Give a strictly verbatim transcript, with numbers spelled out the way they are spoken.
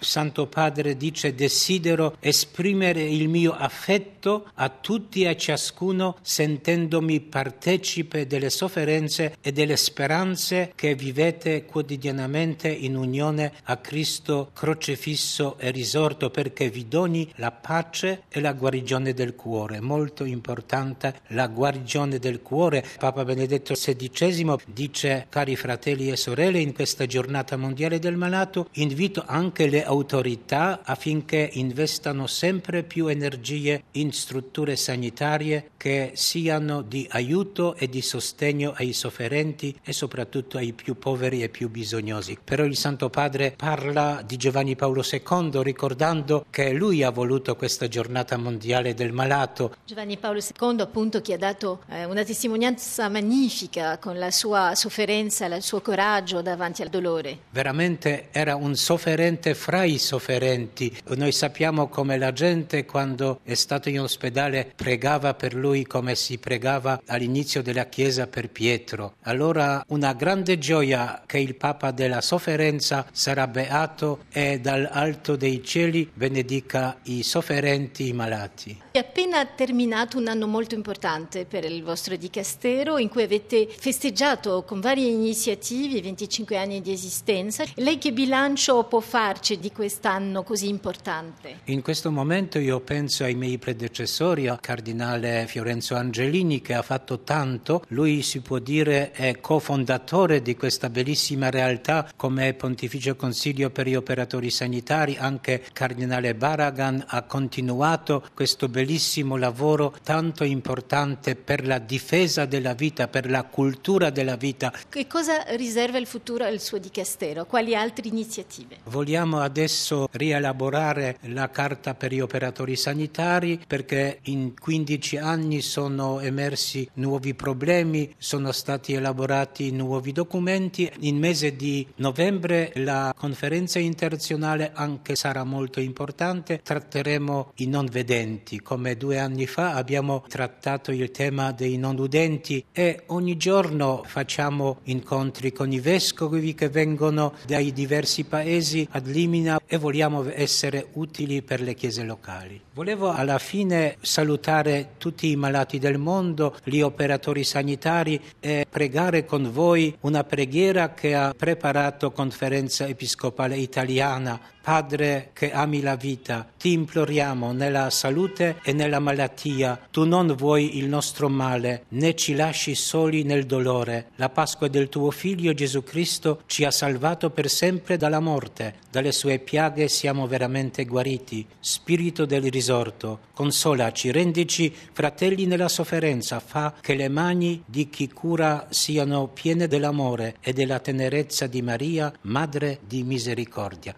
Santo Padre dice: desidero esprimere il mio affetto a tutti e a ciascuno, sentendomi partecipe delle sofferenze e delle speranze che vivete quotidianamente in unione a Cristo crocifisso e risorto, perché vi doni la pace e la guarigione del cuore. Molto importante la guarigione del cuore. Papa Benedetto sedicesimo dice: cari fratelli e sorelle, in questa giornata mondiale del malato invito anche le autorità affinché investano sempre più energie in strutture sanitarie che siano di aiuto e di sostegno ai sofferenti e soprattutto ai più poveri e più bisognosi. Però il Santo Padre parla di Giovanni Paolo secondo, ricordando che lui ha voluto questa giornata mondiale del malato. Giovanni Paolo secondo, appunto, che ha dato eh, una testimonianza magnifica con la sua sofferenza, il suo coraggio davanti al dolore. Veramente era un sofferente fra i sofferenti. Noi sappiamo come la gente, quando è stato in ospedale, pregava per lui come si pregava all'inizio della Chiesa per Pietro. Allora una grande gioia che il Papa della sofferenza sarà beato e dall'alto dei cieli benedica i sofferenti, i malati. È appena terminato un anno molto importante per il vostro dicastero, in cui avete festeggiato con varie iniziative i venticinque anni di esistenza. Lei che bilancio può farci di quest'anno così importante? In questo momento io penso ai miei predecessori, al cardinale Fiorenzo Angelini, che ha fatto tanto. Lui, si può dire, è cofondatore di questa bellissima realtà come Pontificio Consiglio per gli operatori sanitari. Anche cardinale Barragan ha continuato questo bellissimo lavoro tanto importante per la difesa della vita, per la cultura della vita. Che cosa riserva il futuro al suo dicastero? Quali altre iniziative? Vogliamo adesso rielaborare la carta per gli operatori sanitari, perché in quindici anni sono emersi nuovi problemi, sono stati elaborati nuovi documenti. In mese di novembre la conferenza internazionale anche sarà molto importante. Tratteremo i non vedenti, come due anni fa abbiamo trattato il tema dei non udenti, e ogni giorno facciamo incontri con i vescovi che vengono dai diversi paesi ad Limina e vogliamo essere utili per le chiese locali. Volevo alla fine salutare tutti i malati del mondo, gli operatori sanitari, e pregare con voi una preghiera che ha preparato Conferenza Episcopale Italiana. Padre che ami la vita, ti imploriamo nella salute e nella malattia. Tu non vuoi il nostro male, né ci lasci soli nel dolore. La Pasqua del tuo Figlio Gesù Cristo ci ha salvato per sempre dalla morte. Dalle sue piaghe siamo veramente guariti. Spirito del risorto, consolaci, rendici fratelli nella sofferenza. Fa che le mani di chi cura siano piene dell'amore e della tenerezza di Maria, Madre di Misericordia.